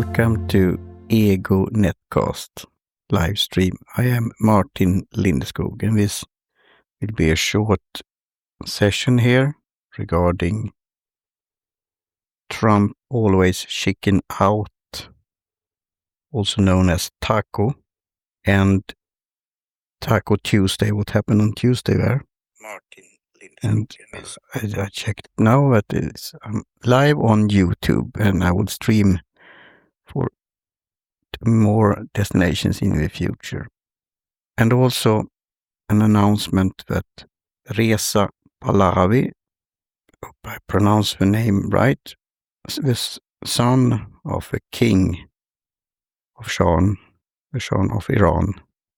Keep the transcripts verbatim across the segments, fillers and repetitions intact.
Welcome to Ego Netcast live stream. I am Martin Lindeskog, and this will be a short session here regarding Trump always chicken out, also known as Taco, and Taco Tuesday. What happened on Tuesday there? Martin Lindeskog. And I, I checked now that it's um, live on YouTube, and I will stream for more destinations in the future. And also an announcement that Reza Pahlavi, hope I pronounce the name right, the son of a king of Shah, the Shah of Iran.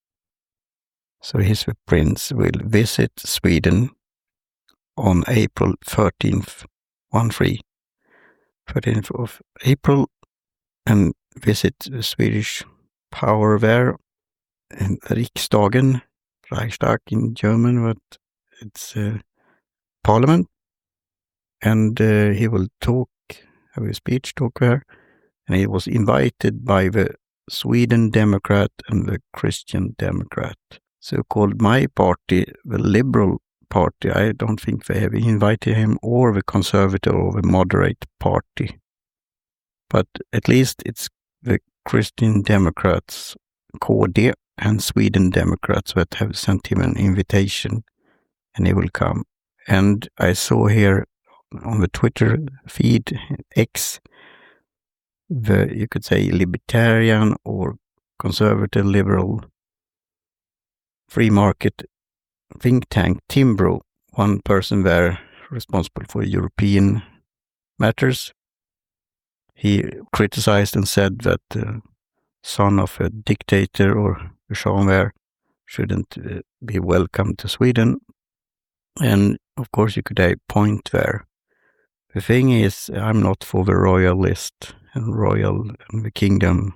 So he's the prince, will visit Sweden on April thirteenth, one three, thirteenth of April, and visit the Swedish power there in Riksdagen, Reichstag in German, but it's uh, parliament, and uh, he will talk, have a speech talk there, and he was invited by the Sweden Democrat and the Christian Democrat, so-called my party, the Liberal Party. I don't think they have invited him, or the Conservative or the Moderate Party. But at least it's the Christian Democrats, K D, and Sweden Democrats that have sent him an invitation, and he will come. And I saw here on the Twitter feed, X, the, you could say, libertarian or conservative liberal free market think tank, Timbro, one person there responsible for European matters. He criticized and said that the uh, son of a dictator or a Shah there shouldn't uh, be welcome to Sweden. And of course you could have a point there. The thing is, I'm not for the royalist and royal and the kingdom.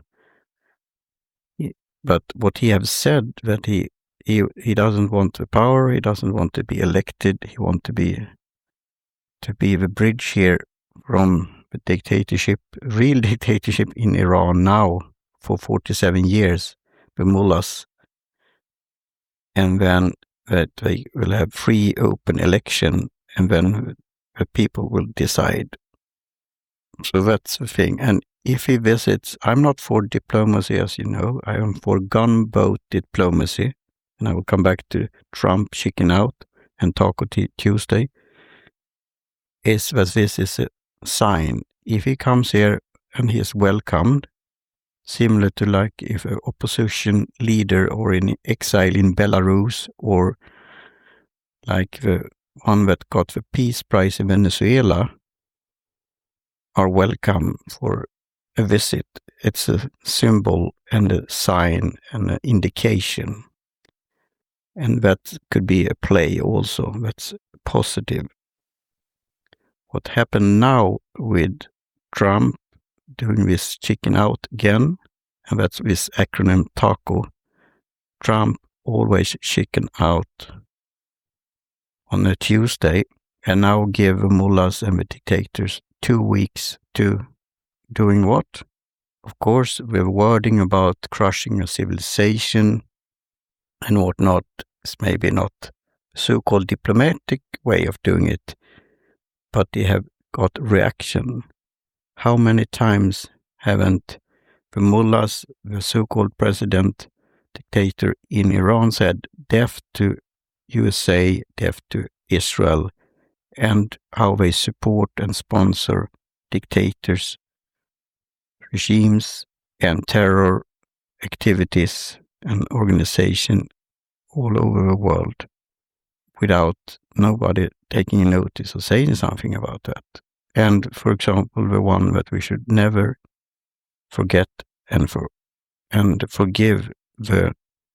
But what he has said, that he, he he doesn't want the power, he doesn't want to be elected, he wants to be to be the bridge here from the dictatorship, real dictatorship in Iran now for forty-seven years, the mullahs, and then that they will have free, open election, and then the people will decide. So that's the thing. And if he visits, I'm not for diplomacy, as you know, I am for gunboat diplomacy, and I will come back to Trump chicken out and Taco t- Tuesday, is that this is a sign. If he comes here and he is welcomed, similar to like if an opposition leader or in exile in Belarus, or like the one that got the Peace Prize in Venezuela, are welcome for a visit. It's a symbol and a sign and an indication. And that could be a play also. That's positive. What happened now with Trump doing this chicken out again, and that's this acronym Taco, Trump always chicken out on a Tuesday, and now give the mullahs and the dictators two weeks to doing what? Of course, the wording about crushing a civilization and whatnot is maybe not so-called diplomatic way of doing it, but they have got reaction. How many times haven't the mullahs, the so-called president, dictator in Iran, said death to U S A, death to Israel, and how they support and sponsor dictators, regimes, and terror activities and organization all over the world, without nobody taking notice or saying something about that. And, for example, the one that we should never forget and for and forgive, the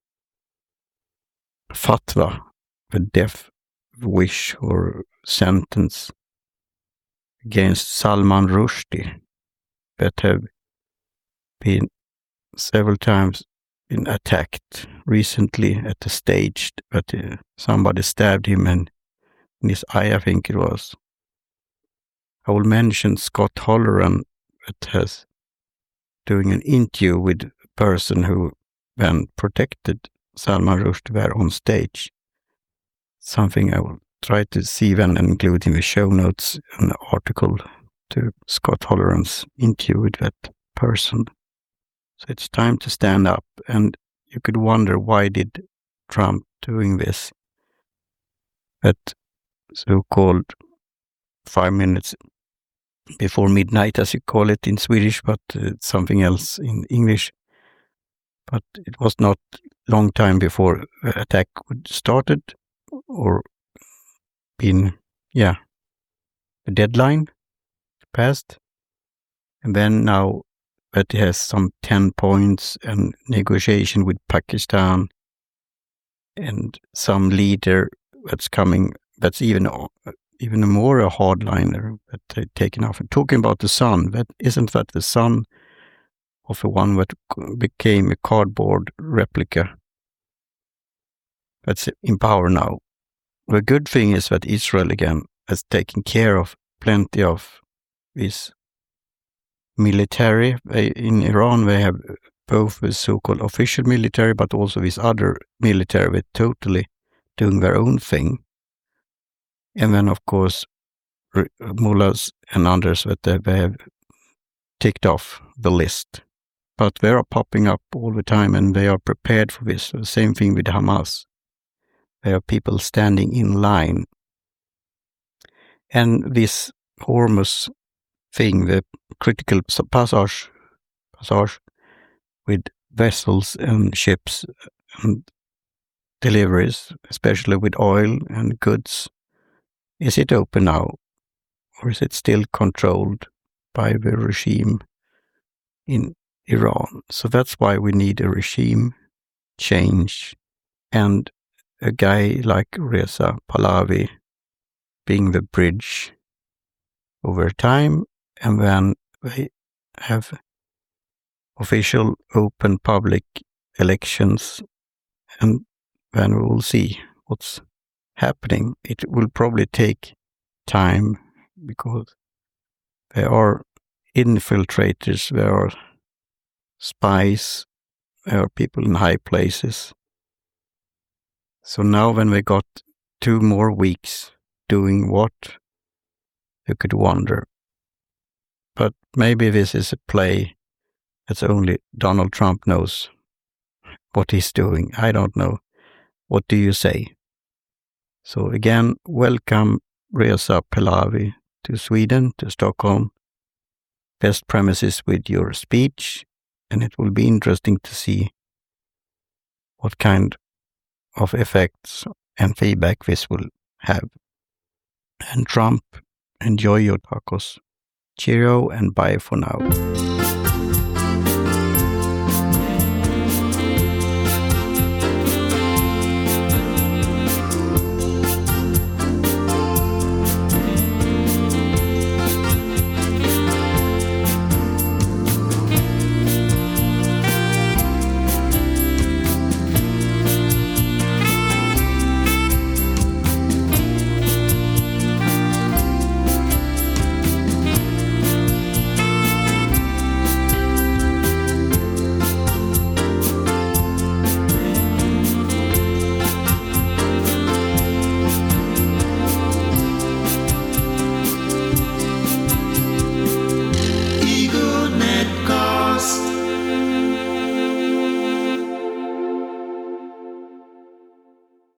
fatwa, the death wish or sentence against Salman Rushdie, that have been several times been attacked recently at the stage that uh, somebody stabbed him and in his eye, I think it was. I will mention Scott Halloran, that has doing an interview with a person who then protected Salman Rushdie on stage. Something I will try to see then and include in the show notes an article to Scott Holleran's interview with that person. So it's time to stand up, and you could wonder, why did Trump doing this? That so-called five minutes before midnight, as you call it in Swedish, but uh, something else in English. But it was not long time before the attack would started, or been, yeah, the deadline passed. And then now that he has some ten points and negotiation with Pakistan and some leader that's coming, that's even even more a hardliner that they've taken off. And talking about the son, that isn't that the son of the one that became a cardboard replica that's in power now. The good thing is that Israel again has taken care of plenty of this military. They, in Iran, they have both the so-called official military, but also this other military that totally doing their own thing. And then, of course, mullahs and others that they, they have ticked off the list. But they are popping up all the time, and they are prepared for this. The same thing with Hamas. There are people standing in line. And this Hormuz thing, the critical passage, passage with vessels and ships and deliveries, especially with oil and goods, is it open now, or is it still controlled by the regime in Iran? So that's why we need a regime change, and a guy like Reza Pahlavi being the bridge over time, and then they have official, open, public elections, and then we will see what's happening. It will probably take time because there are infiltrators, there are spies, there are people in high places. So now when we got two more weeks doing what, you could wonder. But maybe this is a play that's only Donald Trump knows what he's doing. I don't know. What do you say? So again, welcome Reza Pahlavi to Sweden, to Stockholm. Best premises with your speech, and it will be interesting to see what kind of effects and feedback this will have. And Trump, enjoy your tacos. Cheerio and bye for now.